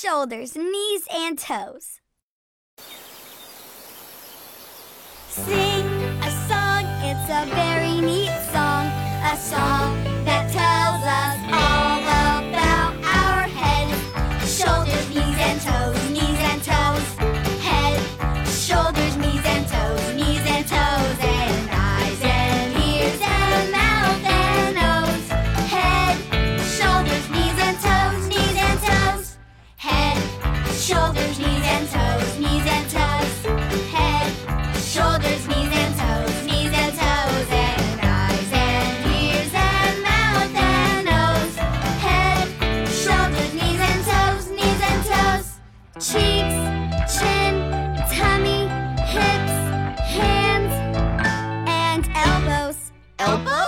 shoulders, knees, and toes. Sing a song, it's a very neat song. A song that tells us all about our head, shoulders, knees, and toes, knees and toes. Head, shoulders, knees and toes, knees and toes. And eyes and ears and mouth and nose. Head, shoulders, knees and toes, knees and toes. Head, shoulders, knees and toes, knees and toes. Head, shoulders, knees and toes, knees and toes. And eyes and ears and mouth and nose. Head, shoulders, knees and toes, knees and toes. Cheeks, chin, tummy, hips, hands, and elbows. Elbows?